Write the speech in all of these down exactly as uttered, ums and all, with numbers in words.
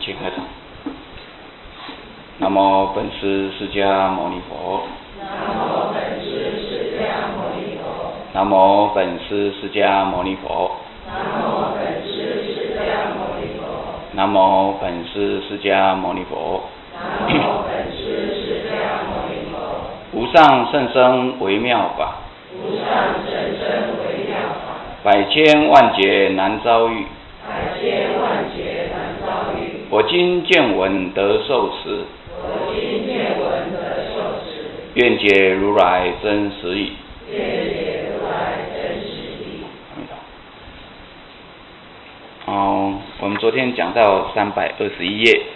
请合掌。南无本师释迦牟尼佛。 南无本师释迦牟尼佛。 南无本师释迦牟尼佛。 南无本师释迦牟尼佛。 南无本师释迦牟尼佛。 南无本师释迦牟尼佛。 无上甚深微妙法。 无上甚深微妙法。 百千万劫难遭遇。 百千万劫难遭遇。 我今见闻得受持。 我今见闻得受持。 愿解如来真实义。 愿解如来真实义。 哦，我们昨天讲到三百二十一页，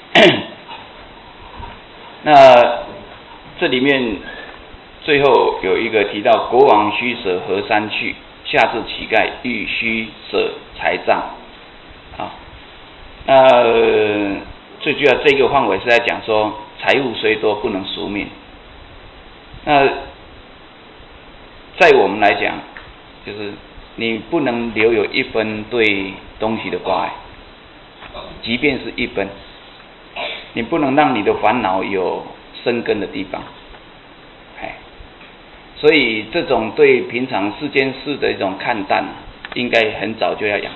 那这里面最后有一个提到国王须舍河山去，下至乞丐欲须舍财藏。啊，那最主要这个范围是在讲说，财物虽多不能赎命。那在我们来讲，就是你不能留有一分对东西的挂碍，即便是一分，你不能让你的烦恼有生根的地方。哎，所以这种对平常世间事的一种看淡，应该很早就要养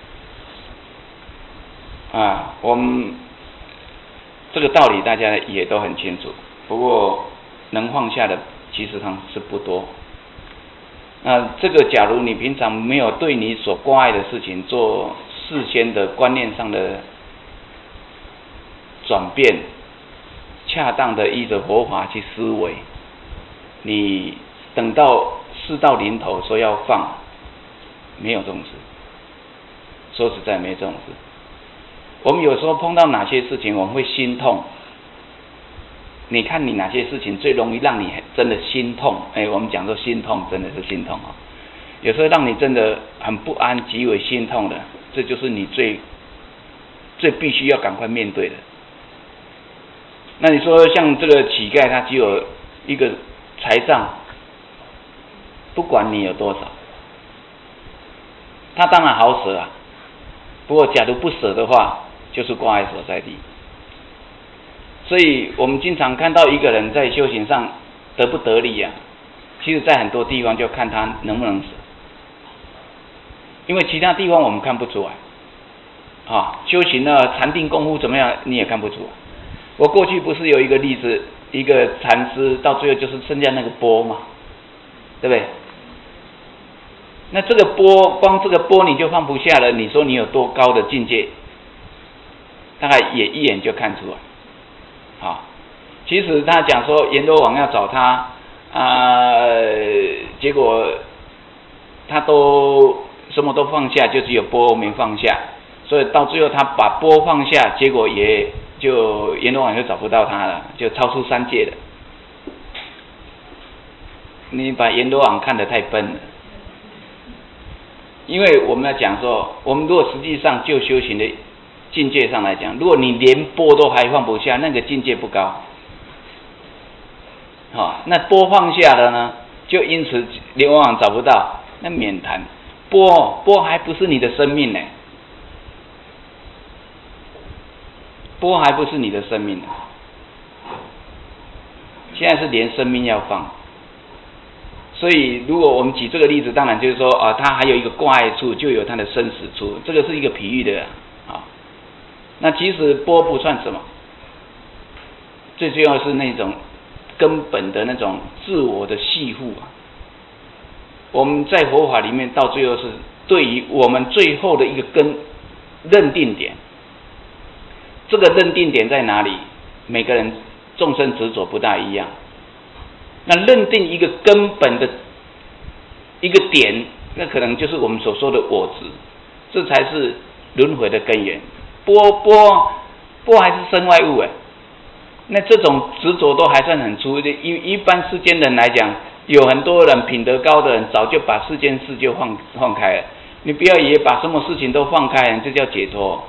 成。啊，我们这个道理大家也都很清楚，不过能放下的其实上是不多。那这个假如你平常没有对你所挂碍的事情做事先的观念上的转变，恰当的依着佛法去思维，你等到事到临头说要放，没有这种事。说实在没这种事。我们有时候碰到哪些事情我们会心痛，你看你哪些事情最容易让你真的心痛？哎，我们讲说心痛真的是心痛哦。有时候让你真的很不安、极为心痛的，这就是你最最必须要赶快面对的。那你说像这个乞丐，他只有一个财藏，不管你有多少，他当然好舍啊。不过假如不舍的话，就是挂碍所在地。所以我们经常看到一个人在修行上得不得力啊，其实在很多地方就看他能不能舍，因为其他地方我们看不出来啊。修行呢，禅定功夫怎么样你也看不出来。我过去不是有一个例子，一个禅师到最后就是剩下那个钵嘛，对不对？那这个钵，光这个钵你就放不下了，你说你有多高的境界，大概也一眼就看出来。好，其实他讲说阎罗王要找他，呃，结果他都什么都放下，就只有钵没放下，所以到最后他把钵放下，结果也就阎罗王就找不到他了，就超出三界了。你把阎罗王看得太笨了，因为我们要讲说，我们如果实际上就修行的境界上来讲，如果你连钵都还放不下，那个境界不高。好、哦，那钵放下了呢，就因此阎罗王找不到，那免谈。钵钵还不是你的生命呢，钵还不是你的生命呢。现在是连生命要放。所以如果我们举这个例子，当然就是说啊，它还有一个挂碍处，就有它的生死处，这个是一个比喻的啊。那其实钵不算什么，最重要是那种根本的那种自我的系缚啊。我们在佛法里面到最后是对于我们最后的一个根认定点，这个认定点在哪里？每个人众生执着不大一样。那认定一个根本的一个点，那可能就是我们所说的我执，这才是轮回的根源。钵钵钵还是身外物哎，那这种执着都还算很粗。一一般世间人来讲，有很多人品德高的人，早就把世间事就放放开了。你不要以为把什么事情都放开，这叫解脱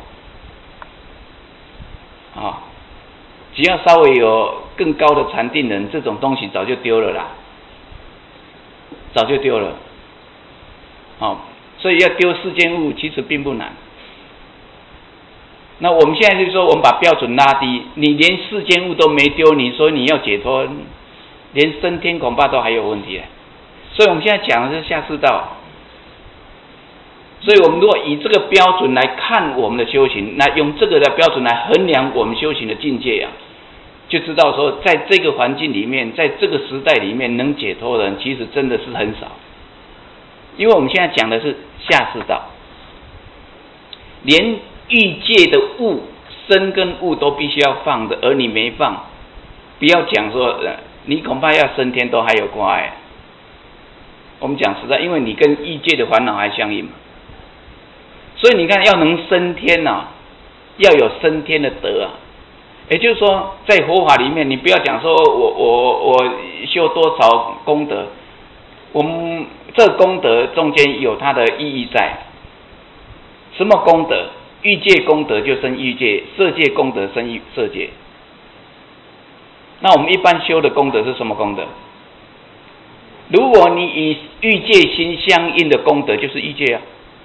啊、哦！只要稍微有更高的禅定人，这种东西早就丢了啦，早就丢了。好、哦，所以要丢世间物其实并不难。 那我们现在就说，我们把标准拉低，你连世间物都没丢，你说你要解脱，连升天恐怕都还有问题。所以我们现在讲的是下士道。所以我们如果以这个标准来看我们的修行，那用这个的标准来衡量我们修行的境界啊，就知道说，在这个环境里面，在这个时代里面，能解脱的人其实真的是很少。因为我们现在讲的是下士道，连欲界的物身跟物都必须要放的，而你没放，不要讲说你恐怕要升天都还有挂碍。我们讲实在，因为你跟欲界的烦恼还相应嘛，所以你看要能升天啊，要有升天的德啊。也就是说，在佛法里面，你不要讲说我我我修多少功德，我们这功德中间有它的意义在。什么功德？欲界功德就生欲界，色界功德生色界。那我们一般修的功德是什么功德？如果你以欲界心相应的功德，就是欲界啊。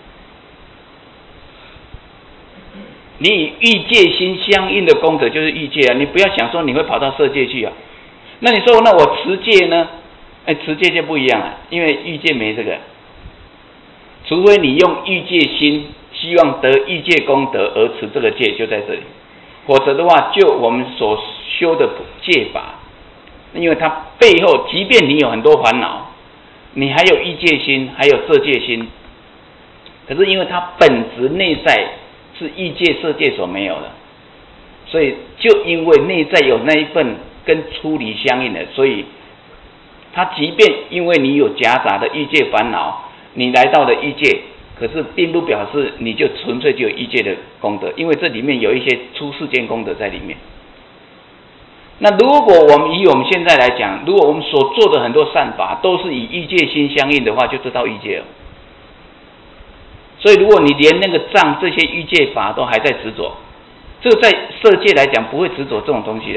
你以欲界心相应的功德就是欲界啊，你不要想说你会跑到色界去啊。那你说那我持戒呢？哎，持戒就不一样啊，因为欲界没这个，除非你用欲界心，希望得欲界功德而持这个戒，就在这里。否则的话，就我们所修的戒法，因为它背后，即便你有很多烦恼，你还有欲界心，还有色界心，可是因为它本质内在是欲界色界所没有的，所以就因为内在有那一份跟出离相应的，所以它即便因为你有夹杂的欲界烦恼，你来到了欲界，可是并不表示你就纯粹就有欲界的功德，因为这里面有一些出世间功德在里面。那如果我们以我们现在来讲，如果我们所做的很多善法都是以欲界心相应的话，就知道欲界了。所以如果你连那个障这些欲界法都还在执着，这个在色界来讲不会执着这种东西的，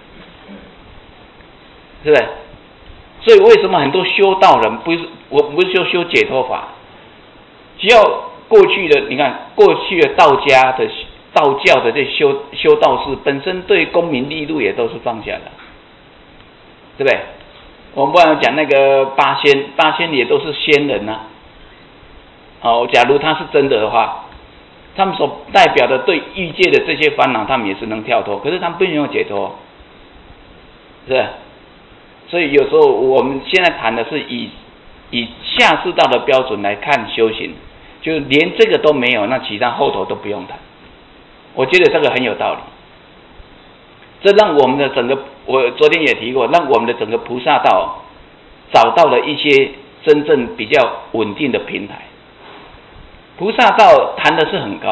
是不是？所以为什么很多修道人不是我不是说修解脱法，只要过去的你看过去的道家的道教的这修修道士本身对功名利禄也都是放下的，对不对？我们不然讲那个八仙，八仙也都是仙人啊。好，假如他是真的的话，他们所代表的对欲界的这些烦恼，他们也是能跳脱，可是他们不能有解脱，是不是？所以有时候我们现在谈的是以以下士道的标准来看修行，就是连这个都没有，那其他后头都不用谈。我觉得这个很有道理，这让我们的整个，我昨天也提过，让我们的整个菩萨道找到了一些真正比较稳定的平台。菩萨道谈的是很高，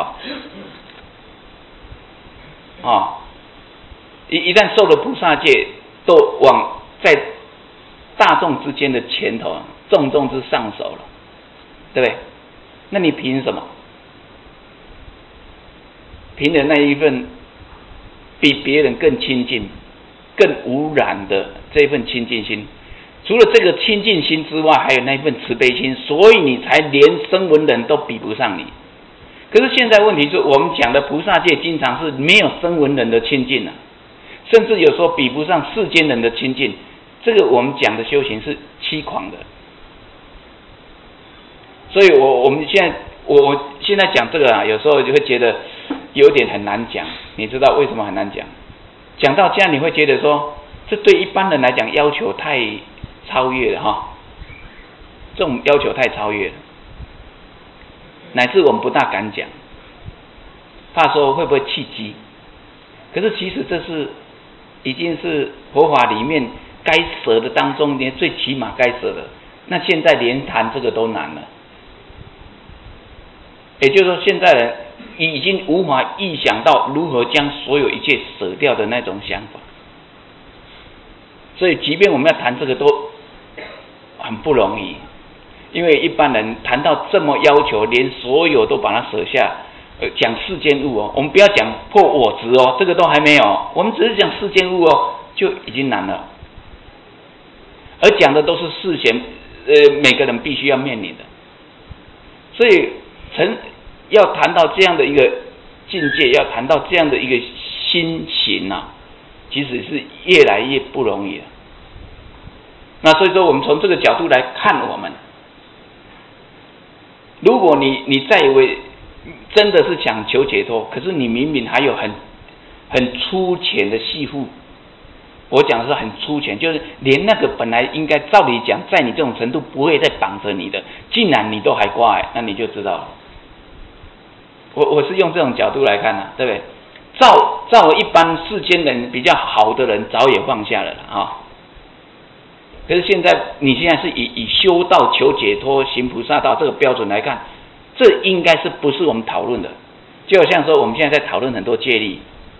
啊、哦，一一旦受了菩萨戒，都往在大众之间的前头，重中之上手了，对不对？那你凭什么？凭着那一份比别人更亲近、更无染的这份亲近心。除了这个亲近心之外，还有那一份慈悲心，所以你才连声闻人都比不上你。可是现在问题是我们讲的菩萨戒，经常是没有声闻人的亲近啊，甚至有时候比不上世间人的亲近。这个我们讲的修行是欺狂的。所以我我们现在我我现在讲这个啊，有时候就会觉得有点很难讲。你知道为什么很难讲？讲到这样，你会觉得说，这对一般人来讲要求太超越了哈，这种要求太超越了，乃至我们不大敢讲，怕说会不会气机。可是其实这是已经是佛法里面该舍的当中，连最起码该舍的。那现在连谈这个都难了，也就是说，现在人已经无法预想到如何将所有一切舍掉的那种想法。所以，即便我们要谈这个都很不容易，因为一般人谈到这么要求，连所有都把它舍下，呃，讲世间物哦，我们不要讲破我执哦，这个都还没有，我们只是讲世间物哦，就已经难了。而讲的都是事前，呃，每个人必须要面临的。所以，成要谈到这样的一个境界，要谈到这样的一个心行啊，其实是越来越不容易了。那所以说，我们从这个角度来看，我们，如果你你再以为真的是想求解脱，可是你明明还有很很粗浅的细护，我讲的是很粗浅，就是连那个本来应该照理讲，在你这种程度不会再绑着你的，竟然你都还挂碍，那你就知道了。我我是用这种角度来看的、啊，对不对？照照一般世间人比较好的人，早也放下了啦啊、哦。可是现在你现在是以以修道求解脱、行菩萨道这个标准来看，这应该是不是我们讨论的？就好像说我们现在在讨论很多戒律，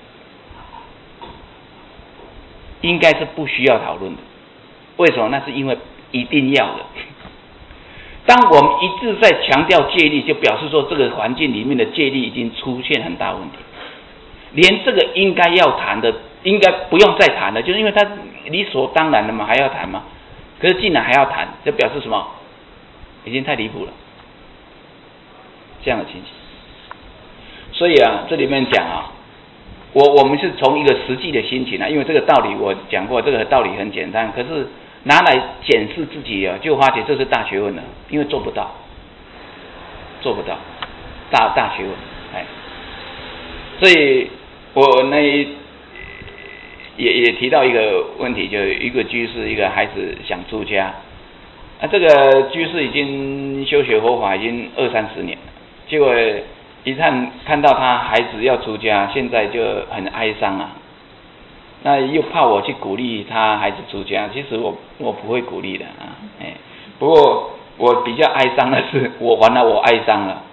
应该是不需要讨论的。为什么？那是因为一定要的。当我们一直在强调戒律，就表示说这个环境里面的戒律已经出现很大问题，连这个应该要谈的，应该不用再谈了，就是因为它理所当然的嘛，还要谈吗？可是竟然还要谈，这表示什么？已经太离谱了，这样的情形。所以啊，这里面讲啊，我我们是从一个实际的心情啊，因为这个道理我讲过，这个道理很简单，可是拿来检视自己啊，就发觉这是大学问了，因为做不到，做不到，大大学问，哎，所以我那也也提到一个问题，就一个居士，一个孩子想出家，啊，这个居士已经修学佛法已经二三十年了，结果一看看到他孩子要出家，现在就很哀伤啊。那又怕我去鼓励他孩子出家，其实我我不会鼓励的啊，哎，不过我比较哀伤的是，我完了我哀伤了。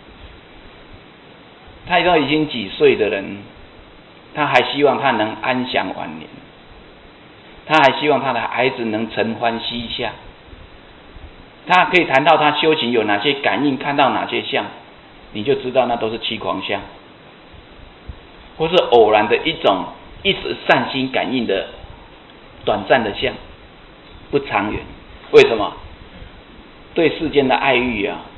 他都已经几岁的人，他还希望他能安享晚年，他还希望他的孩子能承欢膝下，他可以谈到他修行有哪些感应，看到哪些相，你就知道那都是虚狂相，或是偶然的一种一时善心感应的短暂的相，不长远。为什么？对世间的爱欲啊，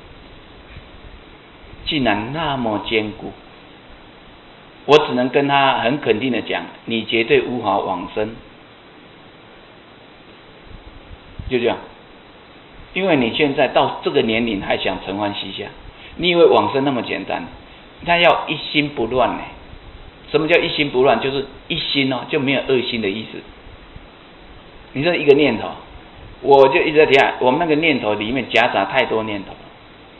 竟然那么坚固。我只能跟他很肯定的讲，你绝对无法往生，就这样。因为你现在到这个年龄还想承欢膝下，你以为往生那么简单？他要一心不乱呢。什么叫一心不乱？就是一心哦，就没有二心的意思。你说一个念头，我就一直在提啊，我们那个念头里面夹杂太多念头了。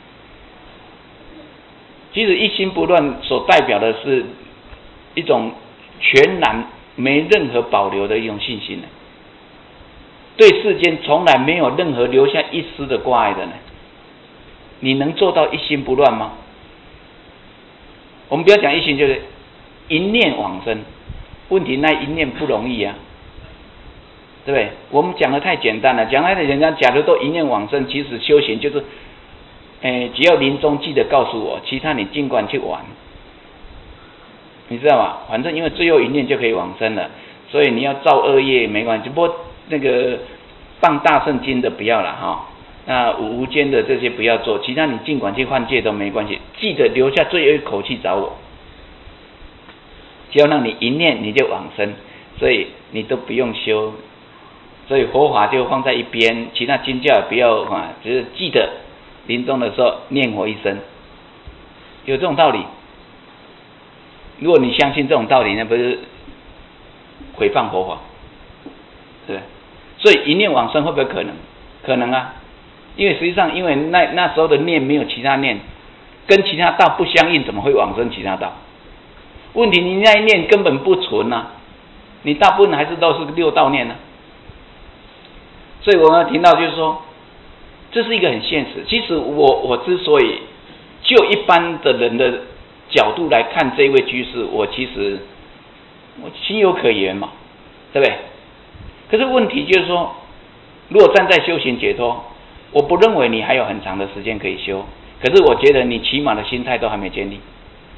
其实一心不乱所代表的是一种全然没任何保留的一种信心呢，对世间从来没有任何留下一丝的挂碍的呢。你能做到一心不乱吗？我们不要讲一心，就是一念往生。问题那一念不容易啊，对不对？我们讲的太简单了，讲来的人家假如都一念往生，其实修行就是，诶，只要临终记得告诉我，其他你尽管去玩。你知道吗？反正因为最后一念就可以往生了，所以你要造恶业没关系。不过那个放大圣经的不要了哈，那无间的这些不要做，其他你尽管去犯戒都没关系。记得留下最后一口气找我，只要让你一念你就往生，所以你都不用修，所以佛法就放在一边，其他经教也不要啊，只是记得临终的时候念我一声，有这种道理。如果你相信这种道理，那不是毁谤佛法，对不对？所以一念往生会不会可能？可能啊，因为实际上，因为那那时候的念没有其他念，跟其他道不相应，怎么会往生其他道？问题你那一念根本不存啊，你大部分还是都是六道念啊。所以我们听到就是说，这是一个很现实。其实我我之所以就一般的人的角度来看这位居士，我其实我情有可原嘛，对不对？可是问题就是说，如果站在修行解脱，我不认为你还有很长的时间可以修，可是我觉得你起码的心态都还没建立，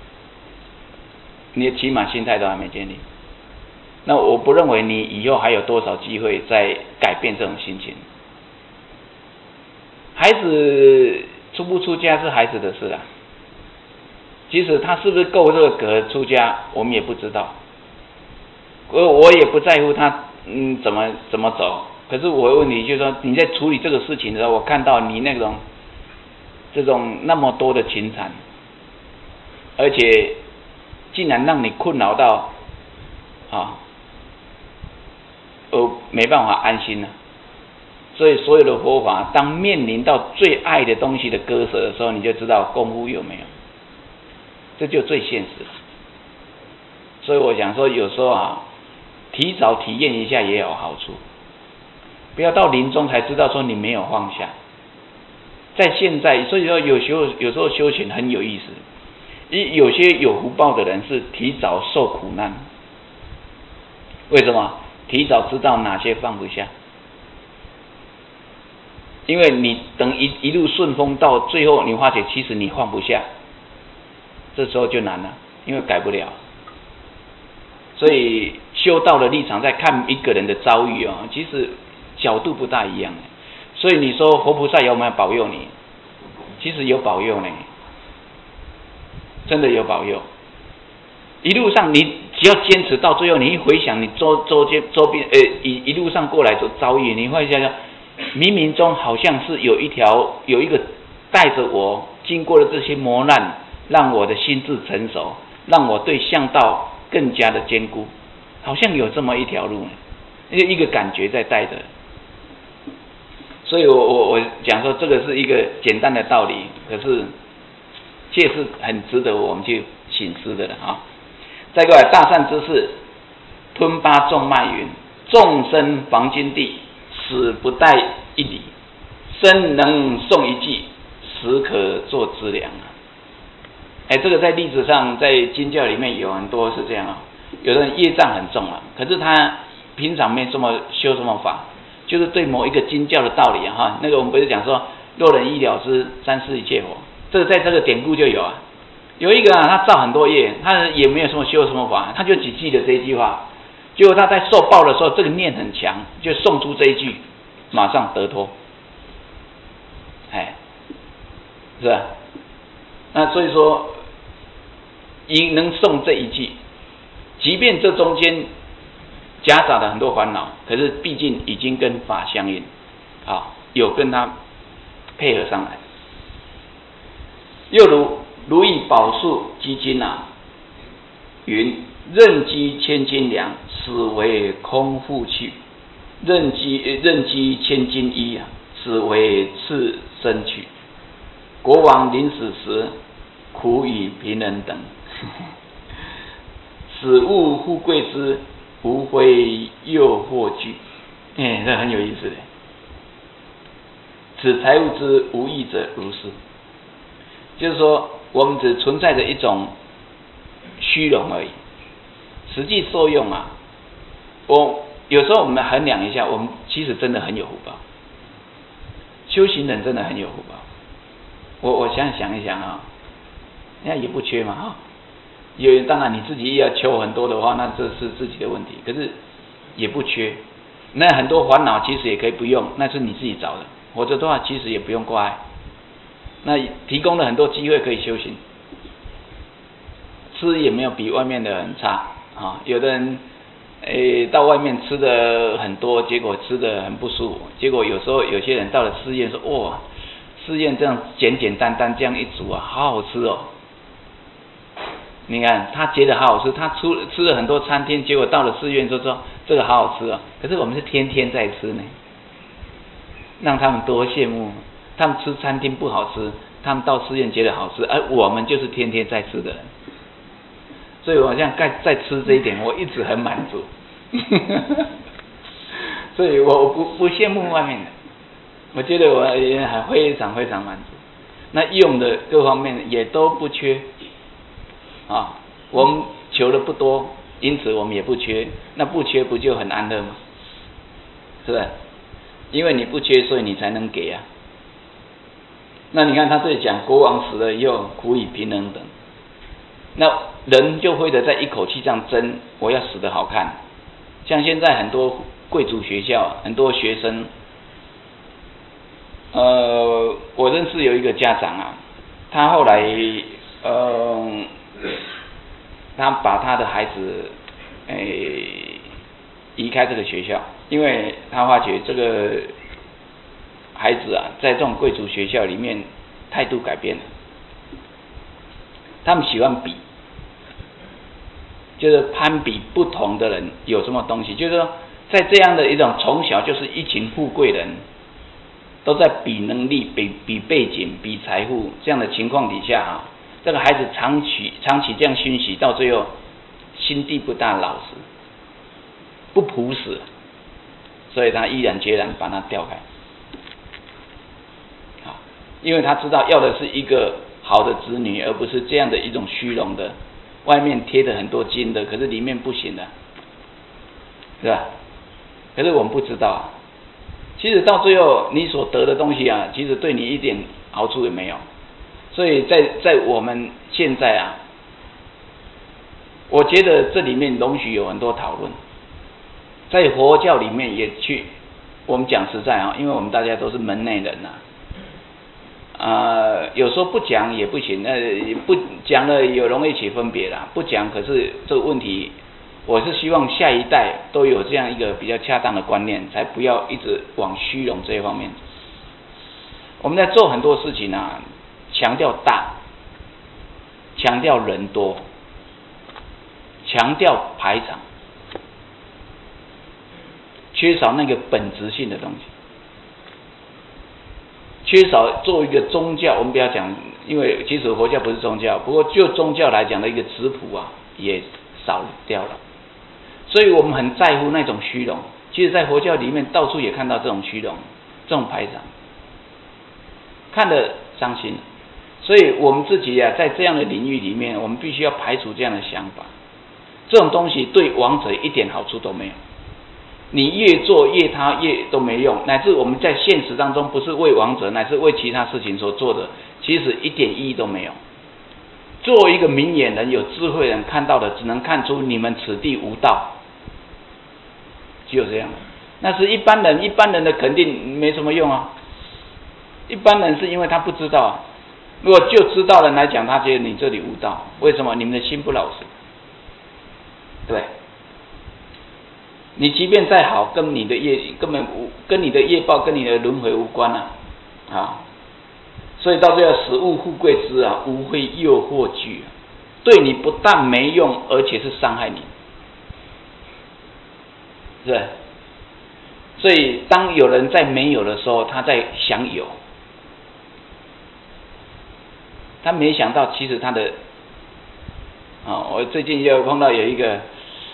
你的起码心态都还没建立，那我不认为你以后还有多少机会再改变这种心情。孩子出不出家是孩子的事啊， 即使他是不是够这个格出家，我们也不知道。我我也不在乎他嗯怎么怎么走。可是我问你，就是说你在处理这个事情的时候，我看到你那种这种那么多的情缠，而且竟然让你困扰到啊，我没办法安心了。所以所有的佛法，当面临到最爱的东西的割舍的时候，你就知道功夫有没有，这就最现实了。所以我想说，有时候啊，提早体验一下也有好处，不要到临终才知道说你没有放下。在现在，所以说有时候有时候修行很有意思，有些有福报的人是提早受苦难，为什么？提早知道哪些放不下。因为你等一一路顺风到最后，你发觉其实你放不下，这时候就难了，因为改不了。所以修道的立场在看一个人的遭遇啊，其实角度不大一样。所以你说佛菩萨有没有保佑你？其实有保佑呢，真的有保佑。一路上你只要坚持到最后，你一回想你周周间周边呃一一路上过来的遭遇，你会想想。冥冥中好像是有一条有一个带着我经过了这些磨难，让我的心智成熟，让我对向道更加的坚固，好像有这么一条路，一个感觉在带着。所以我我我讲说这个是一个简单的道理，可是却是很值得我们去省思的了啊。再过来，大善之士吞巴众脉云，众生防金地，死不带一礼，生能送一计，死可做资粮啊！哎，这个在历史上，在经教里面有很多是这样啊。有的人业障很重啊，可是他平常没什么修什么法，就是对某一个经教的道理啊哈。那个我们不是讲说若人医了之，三世一切佛，这个在这个典故就有啊。有一个啊，他造很多业，他也没有什么修什么法，他就只记得这一句话。结果他在受报的时候，这个念很强，就诵出这一句，马上得脱。哎，是吧？那所以说，因能诵这一句，即便这中间夹杂了很多烦恼，可是毕竟已经跟法相应，啊，有跟他配合上来。又如如以宝树积金啊，云任积千金粮，此为空复去；任积任积千金衣啊，此为次生去。国王临死时，苦与贫人等。此物富贵之，无非诱惑惧。哎，这很有意思的。此财物之无益者如是。就是说，我们只存在着一种虚荣而已，实际受用啊，我有时候我们衡量一下，我们其实真的很有福报，修行人真的很有福报。我我想想一想啊，那也不缺嘛哈。有当然你自己要求很多的话，那这是自己的问题，可是也不缺。那很多烦恼其实也可以不用，那是你自己找的，否则的话其实也不用挂碍。那提供了很多机会可以修行，吃也没有比外面的很差啊。有的人诶到外面吃的很多，结果吃的很不舒服。结果有时候有些人到了寺院说，哇，寺院这样简简单单这样一煮啊，好好吃哦。你看他觉得好好吃，他出吃了很多餐厅，结果到了寺院就说这个好好吃哦。可是我们是天天在吃呢，让他们多羡慕。他们吃餐厅不好吃，他们到寺院觉得好吃，而我们就是天天在吃的人。所以我像在在吃这一点，我一直很满足。所以我不不羡慕外面的，我觉得我也还非常非常满足。那用的各方面也都不缺啊，我们求的不多，因此我们也不缺。那不缺不就很安乐吗？是吧？因为你不缺，所以你才能给啊。那你看他这里讲国王死了以后，苦与贫人等，那人就会的在一口气这样争，我要死得好看。像现在很多贵族学校，很多学生，呃，我认识有一个家长啊，他后来呃，他把他的孩子诶移开这个学校，因为他发觉这个孩子啊，在这种贵族学校里面态度改变了，他们喜欢比，就是攀比不同的人有什么东西，就是说在这样的一种从小就是一群富贵人都在比能力、比比背景、比财富这样的情况底下啊，这个孩子长期长期这样熏习，到最后心地不大老实，不朴实，所以他毅然决然把他调开。啊，因为他知道要的是一个好的子女，而不是这样的一种虚荣的，外面贴的很多金的，可是里面不行的，是吧？可是我们不知道啊，其实到最后你所得的东西啊，其实对你一点好处也没有。所以在在我们现在啊，我觉得这里面容许有很多讨论，在佛教里面也去，我们讲实在啊，因为我们大家都是门内人呐、啊，呃，有时候不讲也不行，呃，不讲了有容易起分别啦，不讲可是这个问题，我是希望下一代都有这样一个比较恰当的观念，才不要一直往虚荣这一方面。我们在做很多事情啊，强调大，强调人多，强调排场，缺少那个本质性的东西，缺少做一个宗教。我们不要讲，因为其实佛教不是宗教，不过就宗教来讲的一个质朴啊，也少掉了。所以我们很在乎那种虚荣。其实，在佛教里面到处也看到这种虚荣，这种排场，看得伤心。所以我们自己啊，在这样的领域里面，我们必须要排除这样的想法。这种东西对王者一点好处都没有，你越做越他越都没用，乃至我们在现实当中不是为王者，乃至为其他事情所做的，其实一点意义都没有。作为一个明眼人、有智慧人看到的，只能看出你们此地无道，只有这样。那是一般人，一般人的肯定没什么用啊。一般人是因为他不知道啊。如果就知道人来讲，他觉得你这里无道，为什么？你们的心不老实。对，你即便再好，跟你的业根本无，跟你的业报跟你的轮回无关啊，啊，所以到最后使物富贵之啊，无非诱惑惧，对你不但没用，而且是伤害你，是吧？所以当有人在没有的时候，他在想有，他没想到其实他的，啊，我最近又碰到有一个。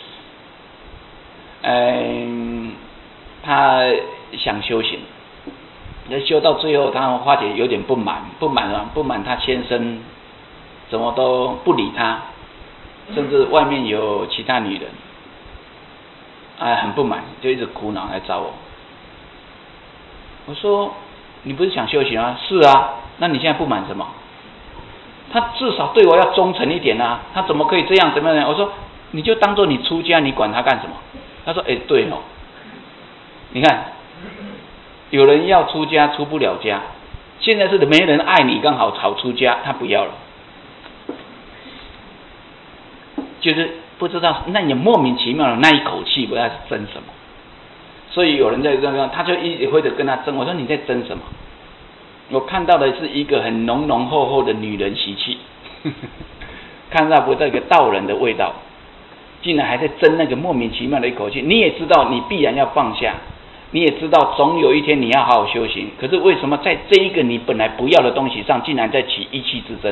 嗯，他想修行，那修到最后，他发觉有点不满，不满啊，不满他先生怎么都不理他，甚至外面有其他女人，哎，很不满，就一直苦恼来找我。我说，你不是想修行啊？是啊，那你现在不满什么？他至少对我要忠诚一点啊，他怎么可以这样？怎么样？我说，你就当做你出家，你管他干什么？他说：“哎，对哦，你看，有人要出家出不了家，现在是没人爱你，刚好好出家，他不要了，就是不知道那你莫名其妙的那一口气，不知道是争什么。所以有人在这样，他就一会的跟他争。我说你在争什么？我看到的是一个很浓浓厚厚的女人习气，看到不这个道人的味道。”竟然还在争那个莫名其妙的一口气，你也知道你必然要放下，你也知道总有一天你要好好修行，可是为什么在这一个你本来不要的东西上，竟然在起意气之争？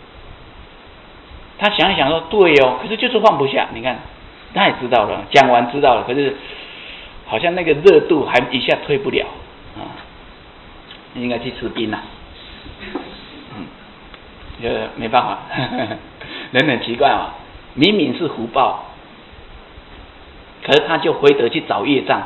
他想一想说，对哦，可是就是放不下。你看，他也知道了，讲完知道了，可是好像那个热度还一下退不了啊，应该去吃冰了。嗯，呃，没办法，人很奇怪啊，明明是福报。可是他就回得去找业障，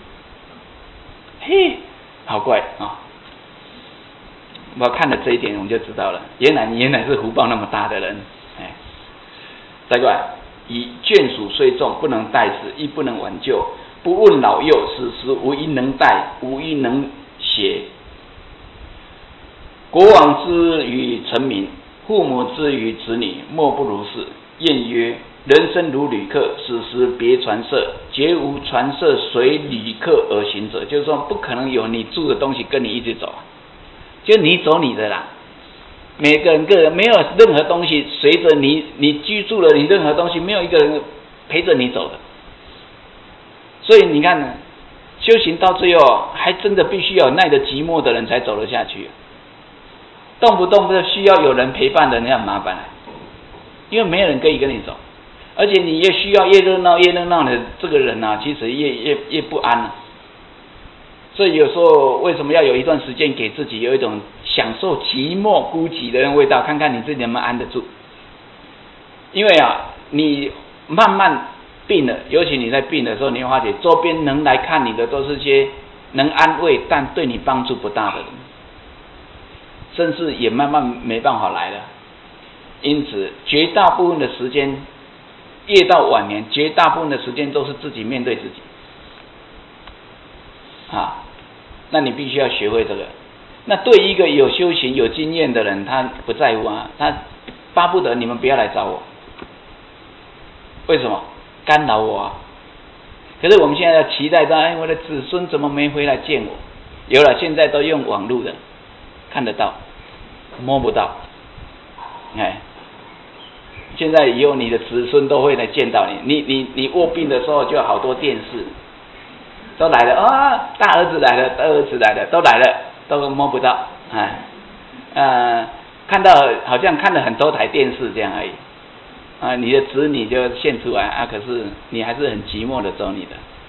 嘿，好怪啊！我看了这一点，我们就知道了，原来你原来是福报那么大的人，哎，再过来，以眷属虽重，不能代死，亦不能挽救，不问老幼，此时无一能代，无一能协。国王之于臣民， 父母之于子女，莫不如是。谚曰：人生如旅客，死时别船舍，绝无船舍随旅客而行者。就是说，不可能有你住的东西跟你一起走，就你走你的啦。每个人个人没有任何东西随着你，你居住了你任何东西，没有一个人陪着你走的。所以你看呢，修行到最后，还真的必须要耐得寂寞的人才走得下去。动不动不需要有人陪伴的，那很麻烦，因为没有人可以跟你走，而且你越需要越热闹越热闹的这个人啊，其实越越越不安啊。所以有时候为什么要有一段时间给自己有一种享受寂寞孤寂的味道，看看你自己能不能安得住？因为啊，你慢慢病了，尤其你在病的时候，你会发觉周边能来看你的都是些能安慰但对你帮助不大的人，甚至也慢慢没办法来了。因此，绝大部分的时间，越到晚年，绝大部分的时间都是自己面对自己。啊，那你必须要学会这个。那对一个有修行、有经验的人，他不在乎啊，他巴不得你们不要来找我。为什么？干扰我啊！可是我们现在要期待到，哎，我的子孙怎么没回来见我？有了，现在都用网络的，看得到，摸不到。哎，现在以后你的子孙都会来见到你，你你你卧病的时候就有好多电视。都来了啊！大儿子来了，二儿子来了，都来了，都摸不到，哎，呃，看到好像看了很多台电视这样而已，啊，你的子女就现出来啊，可是你还是很寂寞的走你的。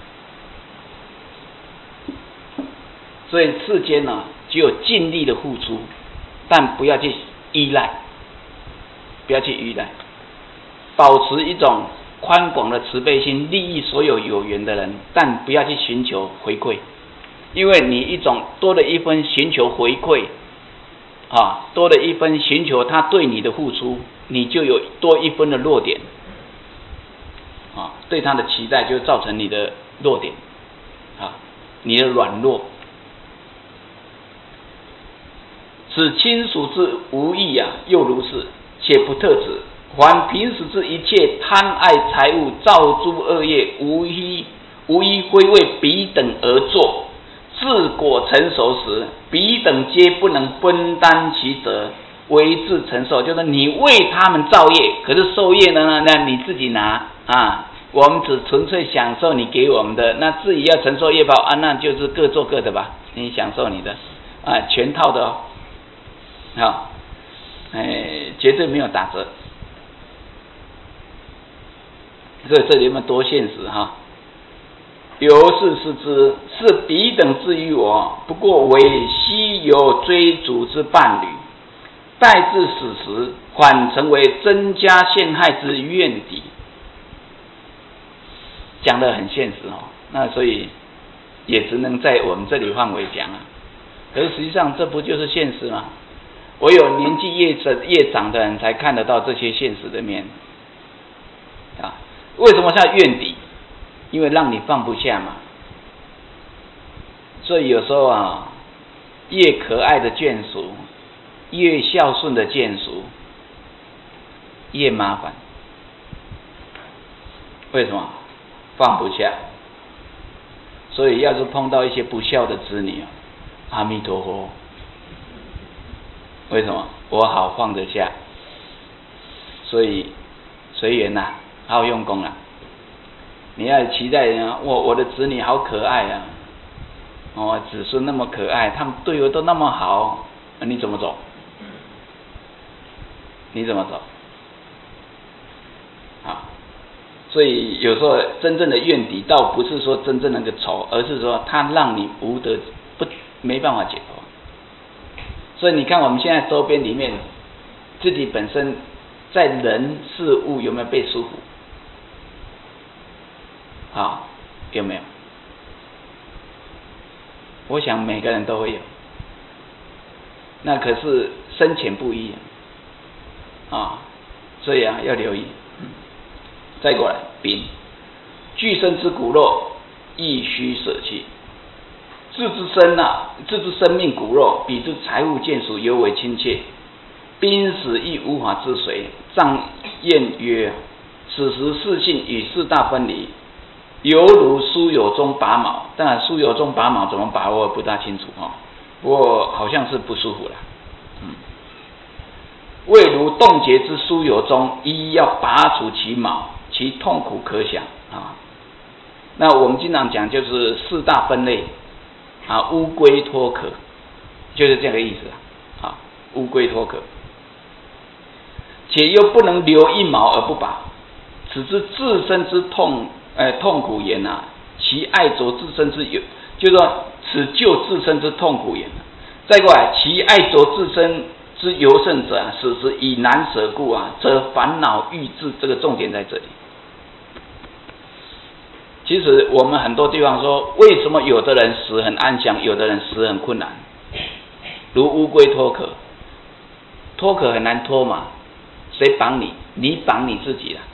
所以世间呢、啊，只有尽力的付出，但不要去依赖，不要去依赖，保持一种宽广的慈悲心，利益所有有缘的人，但不要去寻求回馈，因为你一种多了一分寻求回馈，啊，多了一分寻求他对你的付出，你就有多一分的弱点，啊，对他的期待就造成你的弱点，啊，你的软弱。此亲属之无益啊，又如是，且不特止。凡平时之一切贪爱财物、造诸恶业，无一无一非为彼等而作。自果成熟时，彼等皆不能分担其责，为自承受。就是你为他们造业，可是受业呢？那你自己拿啊，我们只纯粹享受你给我们的，那自己要承受业报啊，那就是各做各的吧，你享受你的啊，全套的哦，好，哎，绝对没有打折。所以这里面多现实哈！由是视之，是彼等之于我，不过为稀有追逐之伴侣，待至死时，反成为增加陷害之怨敌。讲得很现实哦，那所以也只能在我们这里范围讲啊。可是实际上这不就是现实吗？唯有年纪越长越长的人才看得到这些现实的面啊。为什么叫怨敌？因为让你放不下嘛。所以有时候啊，越可爱的眷属，越孝顺的眷属，越麻烦。为什么？放不下。所以要是碰到一些不孝的子女，阿弥陀佛。为什么？我好放得下。所以随缘呐。好好用功啊！你要期待啊，我我的子女好可爱啊，哦，子孙那么可爱，他们对我都那么好，那你怎么走？你怎么走？啊，所以有时候真正的怨敌，倒不是说真正那个仇，而是说他让你无得不没办法解脱。所以你看我们现在周边里面，自己本身在人事物有没有被舒服？好，有没有？我想每个人都会有。那可是深浅不一啊，所以啊要留意。再过来，丙，具身之骨肉，亦须舍弃。自之身啊，自之生命骨肉，比之财物眷属尤为亲切。 濒死亦无法治随。藏验曰：此时四性与四大分离，犹如酥油中拔毛。当然，酥油中拔毛怎么拔我不大清楚哈，不过好像是不舒服了。嗯，味如冻结之酥油中，一要拔除其毛，其痛苦可想啊。那我们经常讲就是四大分类啊，乌龟脱壳，就是这个意思啊。乌龟脱壳，且又不能留一毛而不拔，此之自身之痛，呃，痛苦言啊，其爱着自身之有，就是说此就自身之痛苦言。再过来，其爱着自身之尤甚者啊，使之以难舍故啊，则烦恼欲至。这个重点在这里。其实我们很多地方说，为什么有的人死很安详，有的人死很困难？如乌龟脱壳，脱壳很难脱嘛，谁绑你？你绑你自己了。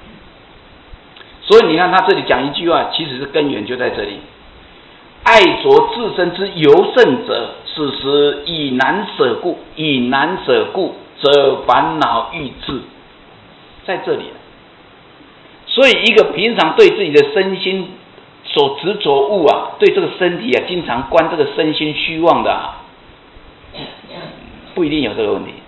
所以你看他这里讲一句话，其实是根源就在这里。爱着自身之尤甚者，此时以难舍故，以难舍故，则烦恼欲至，在这里。所以一个平常对自己的身心所执着物啊，对这个身体啊，经常观这个身心虚妄的啊，不一定有这个问题。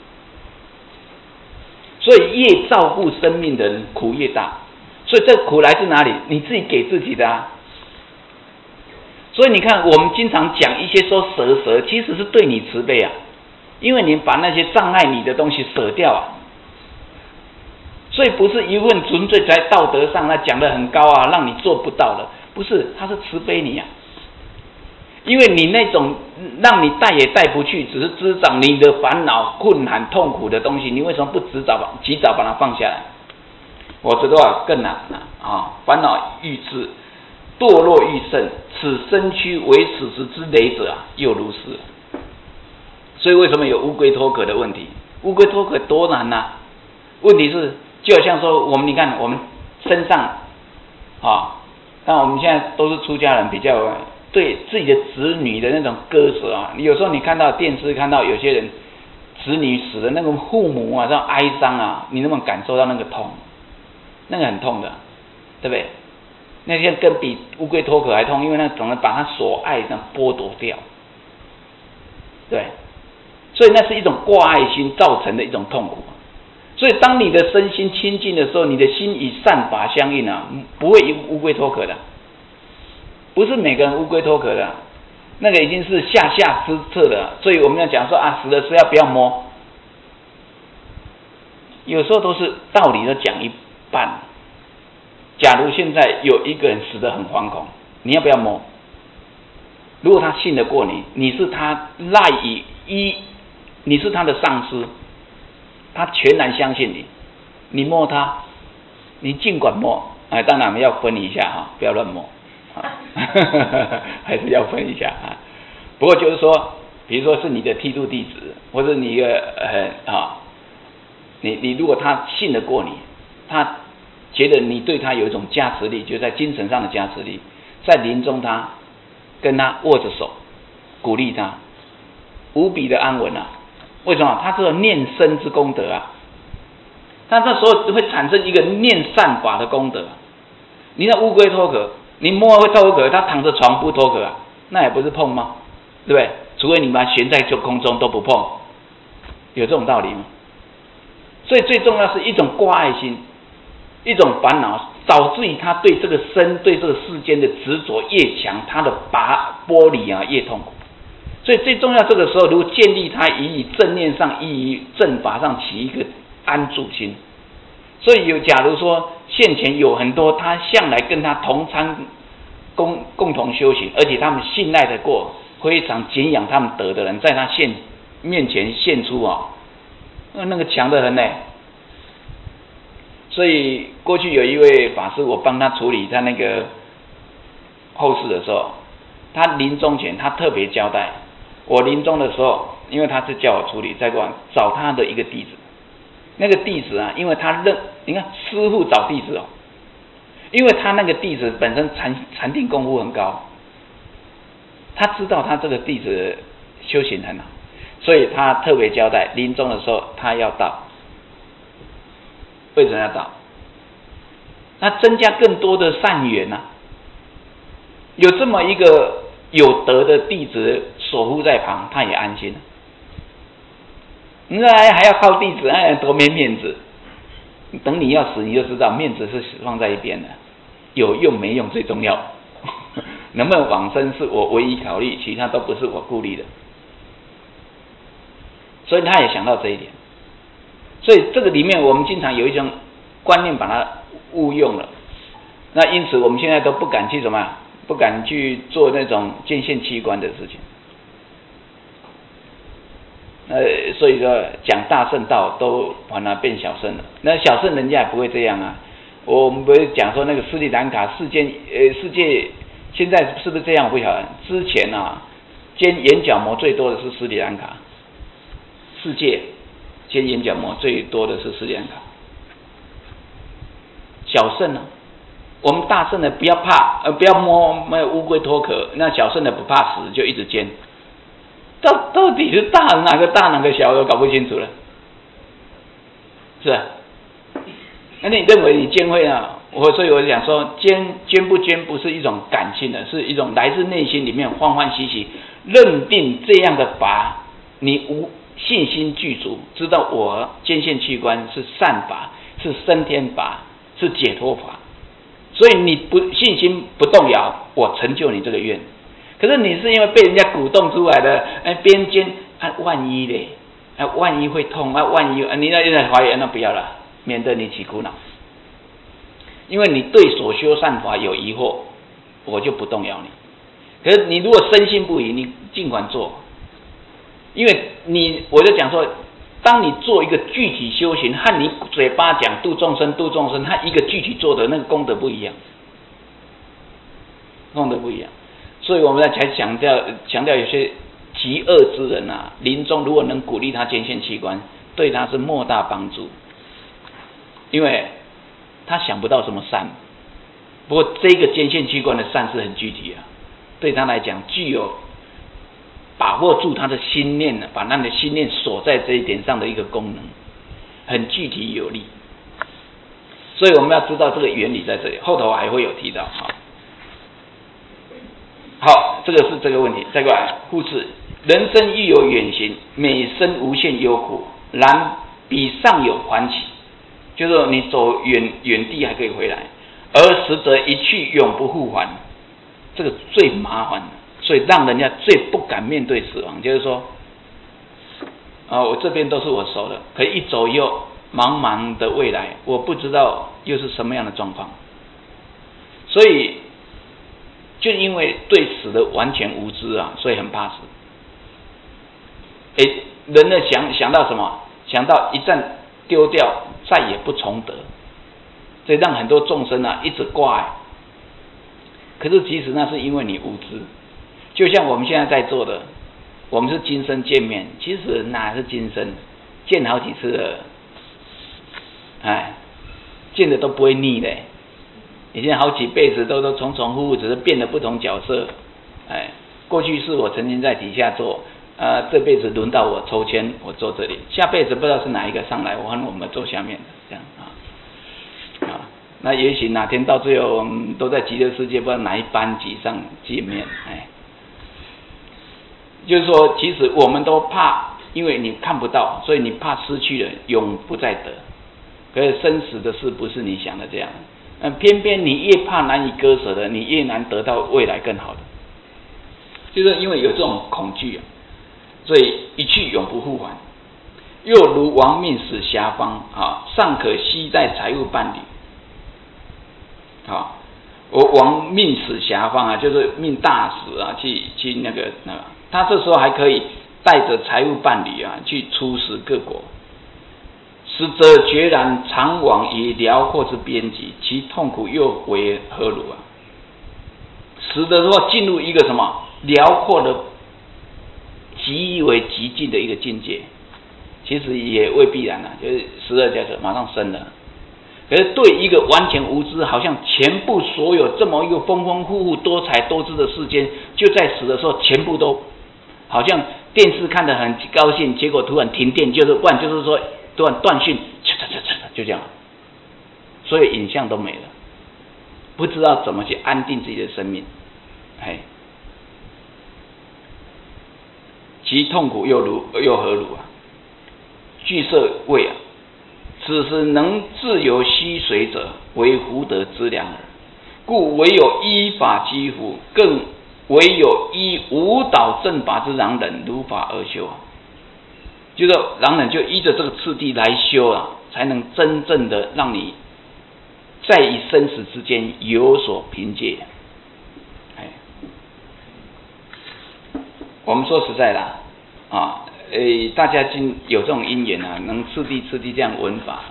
所以越照顾生命的人苦越大。所以这苦来自哪里？你自己给自己的啊。所以你看，我们经常讲一些说舍舍，其实是对你慈悲啊，因为你把那些障碍你的东西舍掉啊。所以不是一问纯粹在道德上，他讲得很高啊，让你做不到了，不是，他是慈悲你啊。因为你那种让你带也带不去，只是滋长你的烦恼、困难、痛苦的东西，你为什么不及早把及早把它放下来？我知道更难了啊！烦恼欲至，堕落欲甚，此身躯为此时之累者啊，又如是。所以为什么有乌龟脱壳的问题？乌龟脱壳多难啊！问题是，就好像说我们，你看我们身上啊，但我们现在都是出家人，比较对自己的子女的那种割舍啊。有时候你看到电视看到有些人子女死的那个父母啊，这样哀伤啊，你能不能感受到那个痛？那个很痛的，对不对？那些更比乌龟脱壳还痛，因为那种人把他所爱的剥夺掉，对，所以那是一种挂爱心造成的一种痛苦。所以当你的身心清净的时候，你的心与善法相应啊，不会乌龟脱壳的，不是每个人乌龟脱壳的，那个已经是下下之策了。所以我们要讲说啊，死了是要不要摸？有时候都是道理都讲一半。假如现在有一个人死得很惶恐，你要不要摸？如果他信得过你，你是他赖以一，你是他的上司，他全然相信你，你摸他，你尽管摸，哎，当然我们要分一下哈，不要乱摸，啊，还是要分一下啊。不过就是说，比如说是你的剃度弟子，或者你一个呃啊，你你如果他信得过你，他觉得你对他有一种加持力，就在精神上的加持力，在临终他跟他握着手，鼓励他，无比的安稳啊。为什么？他这个念身之功德啊，他这时候会产生一个念善法的功德。你那乌龟脱壳，你摸会脱壳，他躺着床不脱壳啊，那也不是碰吗？对不对？除非你把它悬在空中都不碰，有这种道理吗？所以最重要是一种挂爱心。一种烦恼，导致于他对这个身、对这个世间的执着越强，他的拔剥离啊越痛苦。所以最重要，这个时候如果建立他以以正念上、以以正法上起一个安住心。所以有，假如说现前有很多他向来跟他同参共共同修行，而且他们信赖的过，非常敬仰他们德的人，在他现面前现出啊，那个强得很呢。所以过去有一位法师，我帮他处理他那个后事的时候，他临终前他特别交代，我临终的时候，因为他是叫我处理，再过来找他的一个弟子，那个弟子啊，因为他认，你看师父找弟子哦，因为他那个弟子本身禅禅定功夫很高，他知道他这个弟子修行很好， 所以他特别交代，临终的时候他要到。为什么要到？那增加更多的善缘啊！有这么一个有德的弟子守护在旁，他也安心了。你说还还要靠弟子，哎，多没面子。等你要死，你就知道面子是放在一边的，有用没用最重要。能不能往生是我唯一考虑，其他都不是我顾虑的。所以他也想到这一点。所以这个里面我们经常有一种观念把它误用了。那因此我们现在都不敢去什么，不敢去做那种见现器官的事情。呃，所以说讲大圣道都反而变小圣了。那小圣人家也不会这样啊。我们不是讲说那个斯里兰卡世界，呃，世界现在是不是这样？我不晓得。之前啊，捐眼角膜最多的是斯里兰卡，世界捐眼角膜最多的是斯里兰卡。小圣呢、啊，我们大圣的不要怕，呃，不要摸那乌龟脱壳。那小圣的不怕死，就一直捐。到到底是大哪个大哪个小，都搞不清楚了，是吧？那你认为你捐会啊？我所以我讲说，捐捐不捐不是一种感性的，是一种来自内心里面欢欢喜喜，认定这样的法，你无信心具足，知道我捐献器官是善法，是升天法，是解脱法，所以你不信心不动摇，我成就你这个愿。可是你是因为被人家鼓动出来的，哎，边捐啊，万一嘞，啊，万一会痛啊，万一啊，你那现在怀疑，那不要了，免得你起苦恼。因为你对所修善法有疑惑，我就不动摇你。可是你如果深信不疑，你尽管做，因为你我就讲说，当你做一个具体修行，和你嘴巴讲度众生度众生，它一个具体做的那个功德不一样，功德不一样。所以我们才强调强调有些极恶之人啊，临终如果能鼓励他捐献器官，对他是莫大帮助，因为他想不到什么善。不过这个捐献器官的善是很具体啊，对他来讲具有把握住他的心念，把他的心念锁在这一点上的一个功能，很具体有力。所以我们要知道这个原理在这里，后头还会有提到。好。好，这个是这个问题。再过来，故此人生亦有远行，每生无限忧苦，然彼上有还起，就是你走远远地还可以回来，而实则一去永不复还，这个最麻烦的，所以让人家最不敢面对死亡。就是说，啊，我这边都是我熟的，可一走又茫茫的未来，我不知道又是什么样的状况，所以。就因为对死的完全无知啊，所以很怕死。哎，人呢想想到什么？想到一旦丢掉，再也不重得，所以让很多众生啊一直挂碍。可是其实那是因为你无知，就像我们现在在做的，我们是今生见面，其实哪是今生，见好几次了，哎，见的都不会腻嘞。以前好几辈子都都重重复复，只是变了不同角色。哎，过去是我曾经在底下做，呃，这辈子轮到我抽签，我坐这里，下辈子不知道是哪一个上来，我看我们坐下面的，这样啊啊。那也许哪天到最后我们都在极乐世界，不知道哪一班级上见面，哎，就是说，其实我们都怕，因为你看不到，所以你怕失去了，永不再得。可是生死的事不是你想的这样。嗯，偏偏你越怕难以割舍的，你越难得到未来更好的，就是因为有这种恐惧啊，所以一去永不复还。又如亡命死遐方啊，尚可惜待财物伴侣。啊，我亡命死遐方啊，就是命大死啊，去去那个那个，他这时候还可以带着财物伴侣啊，去出使各国。实则决然常往于辽阔之边际，其痛苦又为何如啊？使得说进入一个什么辽阔的极为极尽的一个境界，其实也未必然啊，就是十二假设马上生了。可是对一个完全无知，好像全部所有这么一个丰丰富富、多彩多姿的世间，就在死的时候全部都好像电视看得很高兴，结果突然停电，就是不然就是说突然断讯，就这样，所有影像都没了，不知道怎么去安定自己的生命，哎，其痛苦又如又何如啊？具色谓啊，此时能自由息水者，为福德之良耳。故唯有依法积福，更唯有依无导正法之良人如法而修啊。就是良人就依着这个次第来修啊，才能真正的让你在于生死之间有所凭借。哎，我们说实在的啊，诶，大家今有这种因缘啊，能次第次第这样闻法，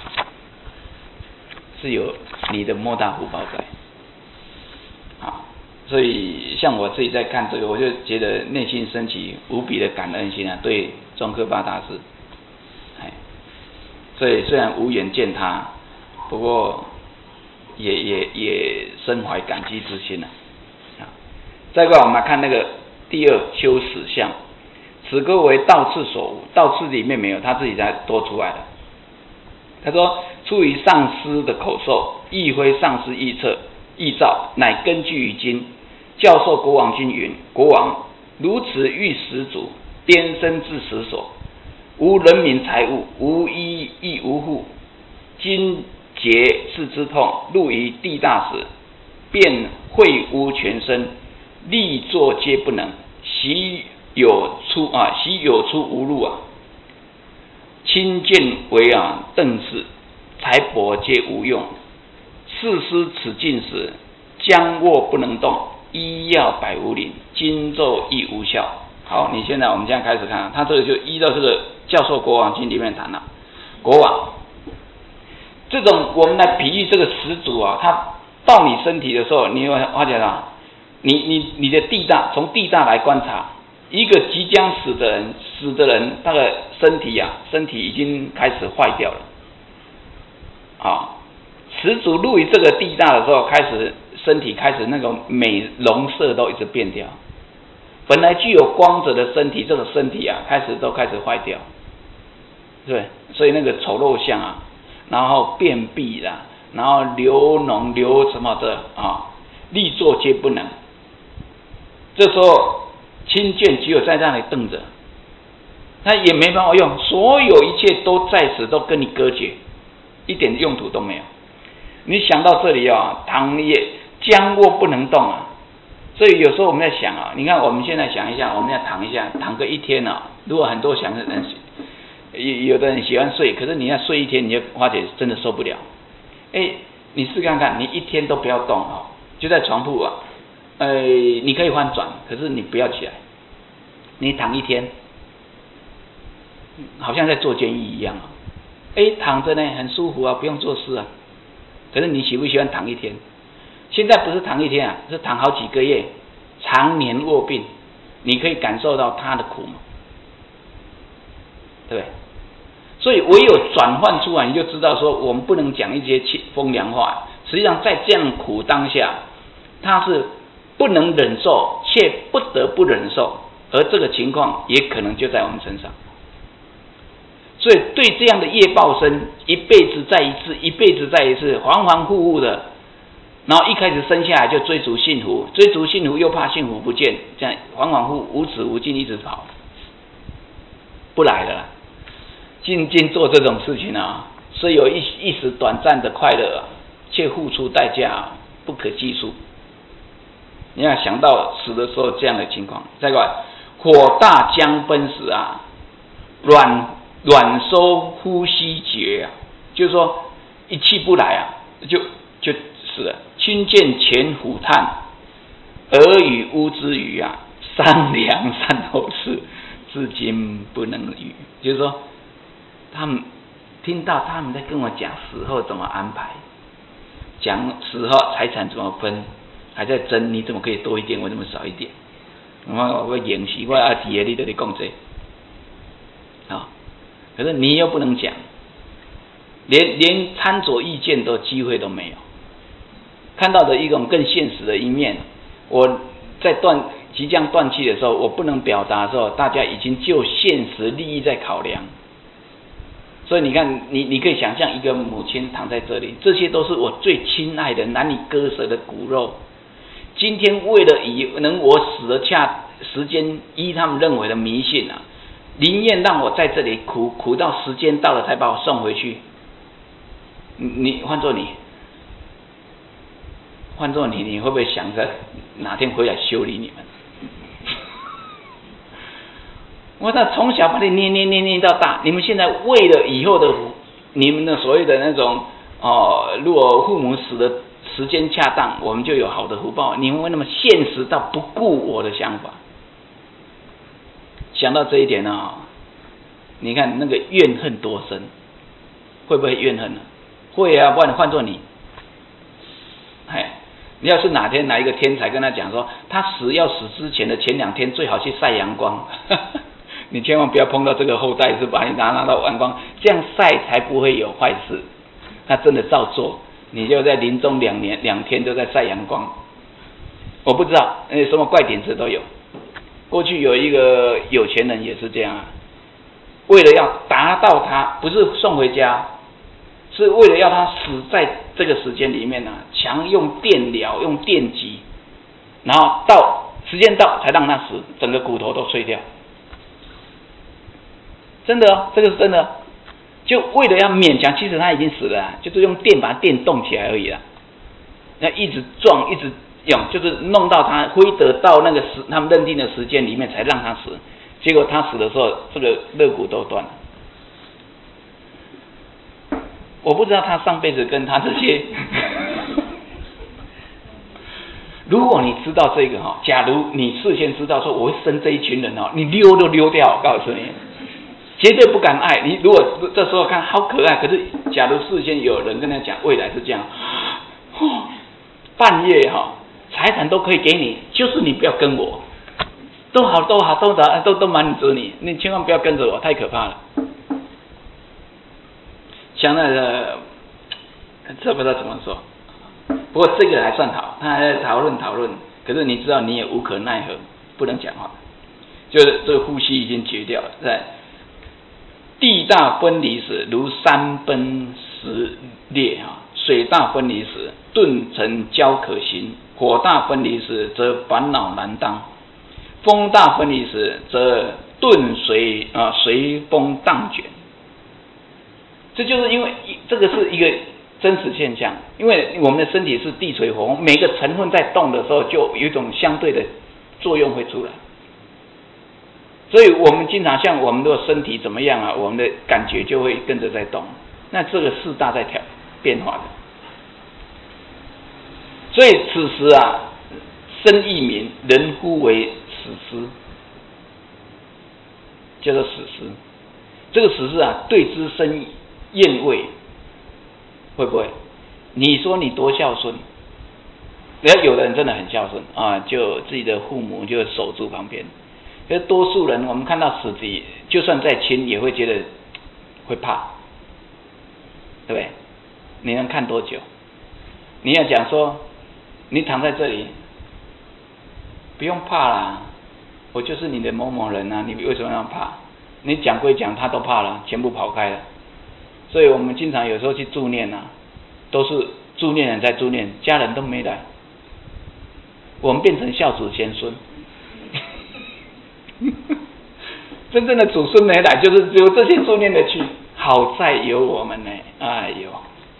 是有你的莫大福报在。啊，所以像我自己在看这个，我就觉得内心升起无比的感恩心啊，对宗喀巴大师，哎，所以虽然无缘见他，不过也也也深怀感激之心啊。啊，再过来我们来看那个第二修实相，此歌为道次所无，道次里面没有，他自己才多出来的。他说：出于上师的口授，亦非上师臆测。臆造，乃根据于经。教授国王君云：国王，如此欲始祖，颠身至死所，无人民财物，无衣亦无户，今节是之痛，入于地大时，便秽污全身，立坐皆不能，习有出啊，习有出无入啊。亲见为啊邓氏，财帛皆无用。士师此境时，将卧不能动，医药百无灵，经咒亦无效。好，你现在我们现在开始看，他这个就依照这个教授国王经里面谈了，国王这种我们来比喻这个始祖啊，他到你身体的时候，你会发觉到，你你你的地大，从地大来观察，一个即将死的人，死的人那个身体啊，身体已经开始坏掉了，啊。始祖入于这个地大的时候，开始身体开始那个美容色都一直变掉，本来具有光泽的身体，这个身体啊，开始都开始坏掉，对，所以那个丑陋相啊，然后便秘啦，然后流脓流什么的啊，立坐皆不能。这时候亲眷只有在那里瞪着，他也没办法用，所有一切都在此都跟你隔绝，一点用途都没有。你想到这里啊，躺也僵卧不能动啊，所以有时候我们在想啊，你看我们现在想一下，我们要躺一下，躺个一天啊，如果很多想的人，有的人喜欢睡，可是你要睡一天，你就发觉真的受不了。哎，你试看看，你一天都不要动啊，就在床铺啊，呃，你可以翻转，可是你不要起来，你躺一天，好像在做监狱一样啊。哎，躺着呢，很舒服啊，不用做事啊。可是你喜不喜欢躺一天？现在不是躺一天啊，是躺好几个月，常年卧病，你可以感受到他的苦吗？对不对？所以唯有转换出来，你就知道说，我们不能讲一些风凉话。实际上，在这样苦当下，他是不能忍受，却不得不忍受，而这个情况也可能就在我们身上。所以对这样的业报生，一辈子再一次，一辈子再一次，反反复复的，然后一开始生下来就追逐幸福，追逐幸福又怕幸福不见，这样反反复复无止无尽一直跑，不来了啦。静静做这种事情啊，虽有一一时短暂的快乐啊，却付出代价啊不可计数。你要想到死的时候这样的情况，再过来，火大将奔时啊，软。软收呼吸绝啊，就是说一气不来啊，就就死了。亲见前虎叹，尔语乌之语啊，商量善后事，至今不能语。就是说，他们听到他们在跟我讲死后怎么安排，讲死后财产怎么分，还在争你怎么可以多一点，我怎么少一点？我我演习，我阿弟你都在讲这啊。哦，可是你又不能讲，连连参酌意见的机会都没有。看到的一种更现实的一面，我在断即将断气的时候，我不能表达的时候，大家已经就现实利益在考量。所以你看，你你可以想象一个母亲躺在这里，这些都是我最亲爱的、难以割舍的骨肉。今天为了以能我死的恰时间依他们认为的迷信啊，宁愿让我在这里苦苦到时间到了才把我送回去。你换做你，换做你，你会不会想着哪天回来修理你们？我那从小把你念念念念到大，你们现在为了以后的你们的所谓的那种哦，如果父母死的时间恰当，我们就有好的福报。你们会那么现实到不顾我的想法？想到这一点呢、哦，你看那个怨恨多深，会不会怨恨呢？会啊，不然换做你，哎，你要是哪天来一个天才跟他讲说，他死要死之前的前两天最好去晒阳光。你千万不要碰到这个后代，是把你拿拿到阳光，这样晒才不会有坏事。他真的照做，你就在临终两年两天都在晒阳光。我不知道，呃，什么怪点子都有。过去有一个有钱人也是这样啊，为了要达到他，不是送回家，是为了要他死在这个时间里面呢、啊，强用电疗，用电击，然后到时间到才让他死，整个骨头都碎掉。真的哦，这个是真的，就为了要勉强，其实他已经死了、啊，就是用电把电动起来而已啦。那一直撞，一直用，就是弄到他挥得到那个时他们认定的时间里面才让他死。结果他死的时候，这个肋骨都断了。我不知道他上辈子跟他这些，如果你知道这个哈，假如你事先知道说我会生这一群人哦，你溜都溜掉，我告诉你。绝对不敢爱你。如果这时候看好可爱，可是假如事先有人跟他讲未来是这样，哦、半夜哈、哦、财产都可以给你，就是你不要跟我，都好都好都都都都满足你，你千万不要跟着我，太可怕了。像那个，这不知道怎么说，不过这个还算好，他还在讨论讨论，可是你知道你也无可奈何，不能讲话，就是这个呼吸已经绝掉了，在。地大分离时，如山崩石裂啊；水大分离时，顿成交可行；火大分离时，则烦恼难当；风大分离时，则顿随啊随风荡卷。这就是因为这个是一个真实现象，因为我们的身体是地水火风，每个成分在动的时候，就有一种相对的作用会出来。所以我们经常像我们的身体怎么样啊，我们的感觉就会跟着在动。那这个四大在调变化的。所以此时啊，生异名，人呼为死尸，叫做死尸。这个死尸啊，对之生厌畏，会不会？你说你多孝顺？然后有的人真的很孝顺啊，就自己的父母就守住旁边。可是多数人，我们看到死敌，就算再亲，也会觉得会怕，对不对？你能看多久？你要讲说，你躺在这里，不用怕啦，我就是你的某某人啊，你为什么要怕？你讲归讲，他都怕了，全部跑开了。所以我们经常有时候去助念啊，都是助念人在助念，家人都没来，我们变成孝子贤孙。真正的祖孙没来，就是只有这些助念的去。好在有我们呢，哎呦！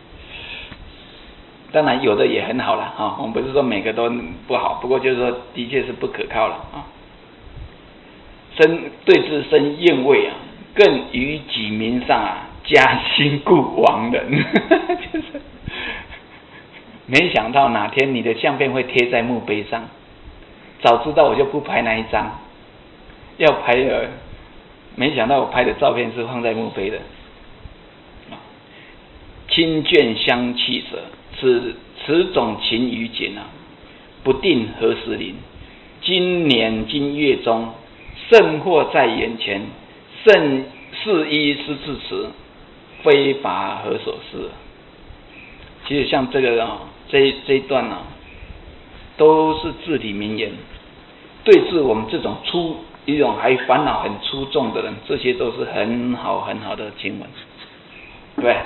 当然有的也很好了啊，我们不是说每个都不好，不过就是说的确是不可靠了啊。生对之生厌畏啊，更于己名上啊加心故亡人，就是没想到哪天你的相片会贴在墓碑上，早知道我就不拍那一张。要拍的，没想到我拍的照片是放在墓碑的。亲眷相弃舍，此此种情于景啊，不定何时临。今年今月中，甚祸在眼前，甚事宜失至此，非法何所事？其实像这个啊，这这一段啊，都是至理名言。 对治我们这种粗一种还烦恼很粗重的人，这些都是很好很好的经文，对不对？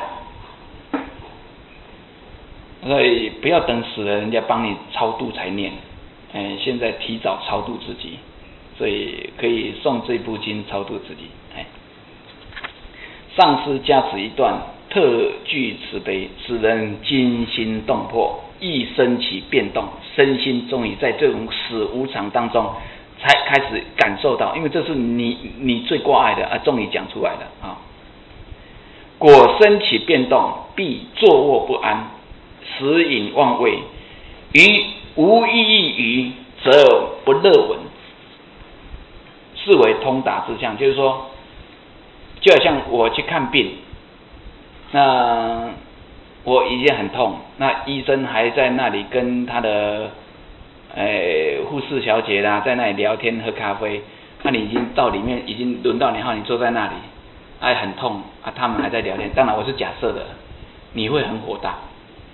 所以不要等死了人家帮你超度才念，哎，现在提早超度自己，所以可以诵这部经超度自己。哎，上师加持一段，特具慈悲，使人惊心动魄，亦生起变动，身心终于在这种死无常当中，才开始感受到，因为这是你你最挂碍的啊，终于讲出来了啊。果身起变动，必坐卧不安，时隐忘味，于无意义于则不乐闻，是为通达之相。就是说，就好像我去看病，那我已经很痛，那医生还在那里跟他的呃护士小姐啦，在那里聊天喝咖啡，那、啊、你已经到里面，已经轮到你号，你坐在那里，哎很痛啊，他们还在聊天。当然我是假设的，你会很火大。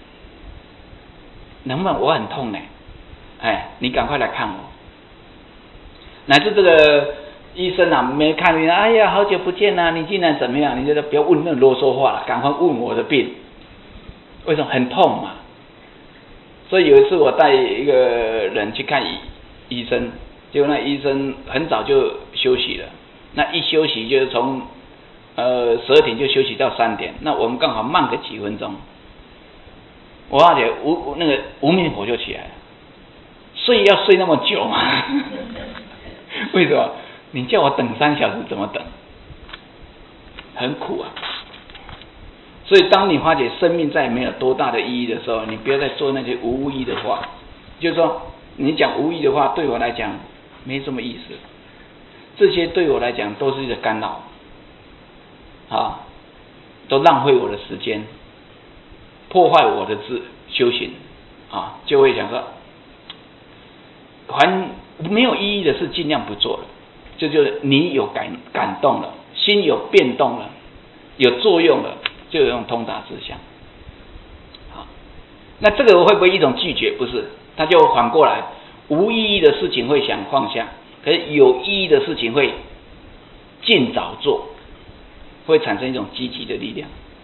能不能我很痛呢？哎，你赶快来看我。乃至这个医生啊，没看你，哎呀，好久不见啊，你竟然怎么样？你就不要问那啰嗦话了，赶快问我的病。为什么很痛嘛？所以有一次我带一个人去看医医生，结果那医生很早就休息了。那一休息就是从呃十二点就休息到三点，那我们刚好慢个几分钟。我而且无那个无名火就起来了，睡要睡那么久吗？为什么？你叫我等三小时怎么等？很苦啊！所以当你发觉生命再也没有多大的意义的时候，你不要再说那些无意义的话。就是说，你讲无意义的话，对我来讲没什么意思。这些对我来讲都是一个干扰，啊，都浪费我的时间。破坏我的自修行啊，就会想说，还没有意义的事尽量不做了。这就是你有感感动了，心有变动了，有作用了，就有用通达之相。好，那这个会不会一种拒绝？不是，他就反过来，无意义的事情会想放下，可是有意义的事情会尽早做，会产生一种积极的力量。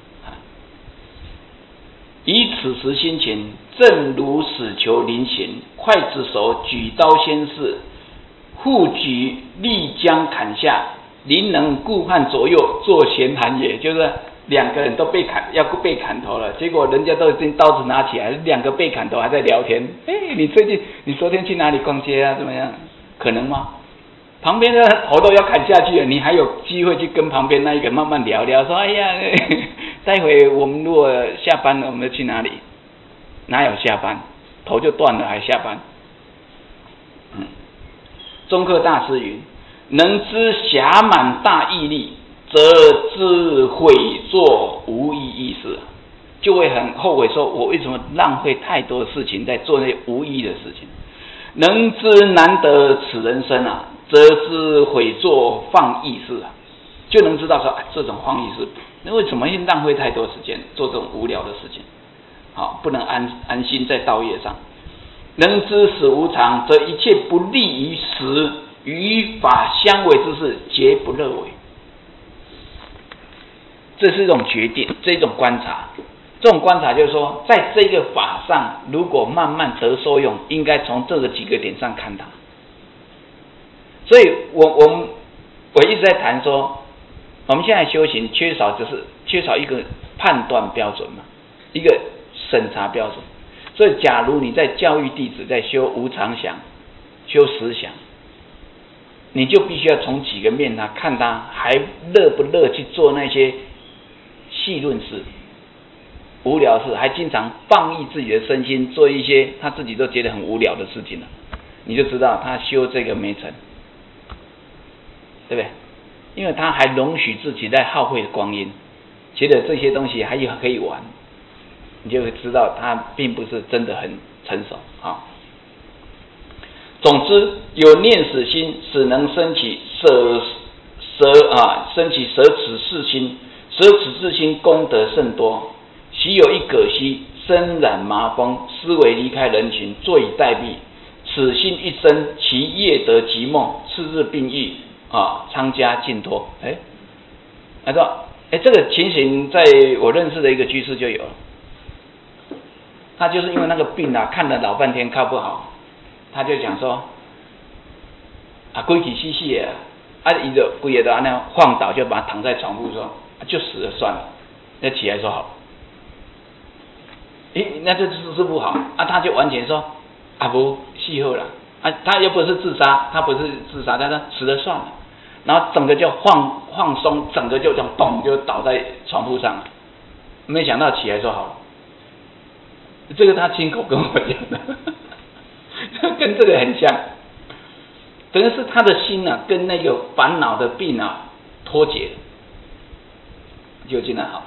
以此时心情，正如死囚临刑，刽子手举刀先试，护举立将砍下，临能顾盼左右，作闲谈也。就是两个人都被砍，要被砍头了，结果人家都已经刀子拿起来，两个被砍头还在聊天。哎，你最近你昨天去哪里逛街啊？怎么样？可能吗？旁边的头都要砍下去了，你还有机会去跟旁边那一个慢慢聊聊，说哎呀，待会我们如果下班了，我们去哪里？哪有下班？头就断了还下班？嗯，中科大师云：能知暇满大毅力，则知悔作无意义事，就会很后悔，说我为什么浪费太多的事情在做那些无意义的事情？能知难得此人生啊，则知悔作放逸事啊，就能知道说、哎、这种放逸事，那为什么会浪费太多时间做这种无聊的事情？好，不能安安心在道业上。能知死无常，则一切不利于时与法相违之事，皆不乐为。这是一种决定，这一种观察。这种观察就是说，在这个法上，如果慢慢得受用，应该从这个几个点上看它。所以我我们我一直在谈说，我们现在修行缺少就是缺少一个判断标准嘛，一个审查标准。所以假如你在教育弟子在修无常想、修实想，你就必须要从几个面他看他还乐不乐去做那些戏论事、无聊事，还经常放逸自己的身心做一些他自己都觉得很无聊的事情了，你就知道他修这个没成，对不对？因为他还容许自己在耗费光阴，觉得这些东西还有可以玩，你就会知道他并不是真的很成熟啊。总之，有念死心，使能生起舍舍啊，生起舍此事心，舍此事心功德甚多。昔有一葛西身染麻风，思维离开人群，坐以待毙。 此心一生，其夜得即梦，次日病愈啊，仓家尽脱。哎，他说，哎，这个情形在我认识的一个居士就有了。他就是因为那个病啊，看了老半天看不好，他就讲说，啊，规矩细细的，啊，一个规个都安那晃倒，就把他躺在床铺上，啊、就死了算了。那起来说好，诶，那这是是不好啊，他就完全说，啊不，死后了啊，他又不是自杀，他不是自杀，但是死了算了，然后整个就放放松，整个就这样咚就倒在床铺上了，没想到起来说好了。这个他亲口跟我讲的，跟这个很像，等于是他的心啊，跟那个烦恼的病啊脱节了，就竟然好。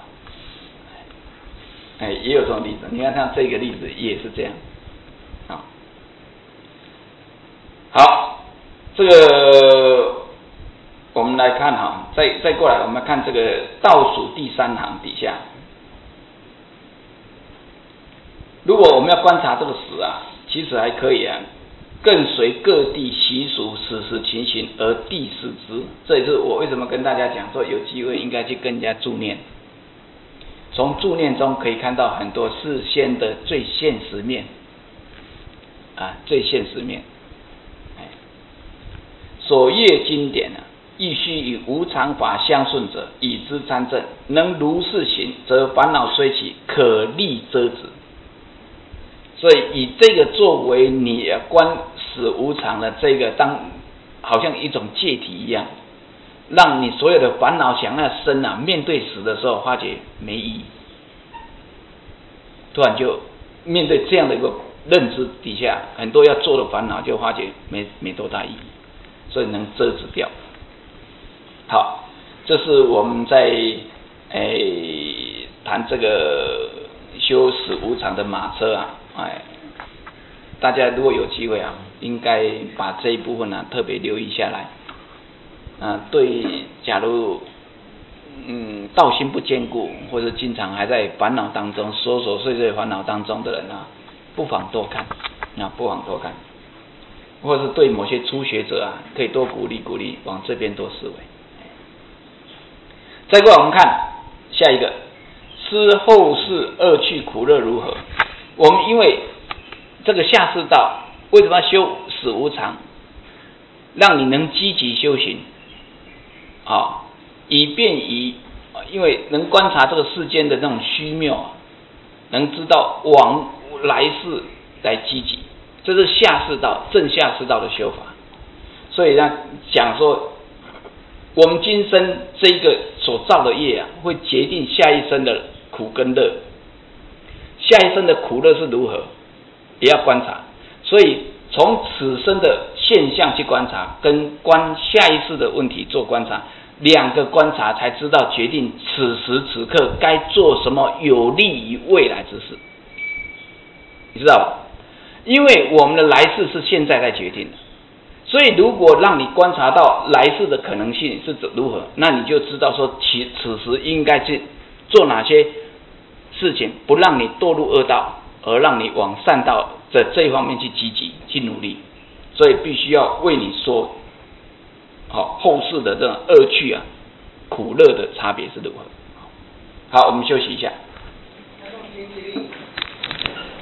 哎，也有这种例子，你看像这个例子也是这样。好，好，这个我们来看哈，再再过来，我们看这个倒数第三行底下。如果我们要观察这个时啊，其实还可以啊，更随各地习俗、史实情形而地视之。这也是我为什么跟大家讲说，有机会应该去跟人家助念。从助念中可以看到很多事先的最现实面，啊，最现实面。哎，所阅经典啊，亦须与无常法相顺者，以之参证。能如是行，则烦恼虽起，可力遮止。所以以这个作为你观死无常的这个当，好像一种戒体一样，让你所有的烦恼想要生啊，面对死的时候发觉没意义，突然就面对这样的一个认知底下，很多要做的烦恼就发觉没没多大意义，所以能遮止掉。好，这是我们在诶谈这个修死无常的马车啊。哎，大家如果有机会啊，应该把这一部分呢、啊、特别留意下来。啊，对，假如嗯道心不坚固，或者经常还在烦恼当中、琐琐碎碎烦恼当中的人啊，不妨多看，啊，不妨多看，或者是对某些初学者啊，可以多鼓励鼓励，往这边多思维。再过来我们看下一个，思后世恶趣苦乐如何？我们因为这个下士道，为什么要修死无常？让你能积极修行，啊、哦，以便于，因为能观察这个世间的那种虚妙，能知道往来世来积极，这是下士道正下士道的修法。所以呢，讲说我们今生这一个所造的业啊，会决定下一生的苦跟乐。下一生的苦乐是如何，也要观察。所以从此生的现象去观察，跟观下一世的问题做观察，两个观察才知道决定此时此刻该做什么有利于未来之事，你知道吧？因为我们的来世是现在在决定的，所以如果让你观察到来世的可能性是如何，那你就知道说其此时应该去做哪些事情，不让你堕入恶道，而让你往善道的这一方面去积极去努力。所以必须要为你说好后世的这种恶趣啊苦乐的差别是如何。好，我们休息一下。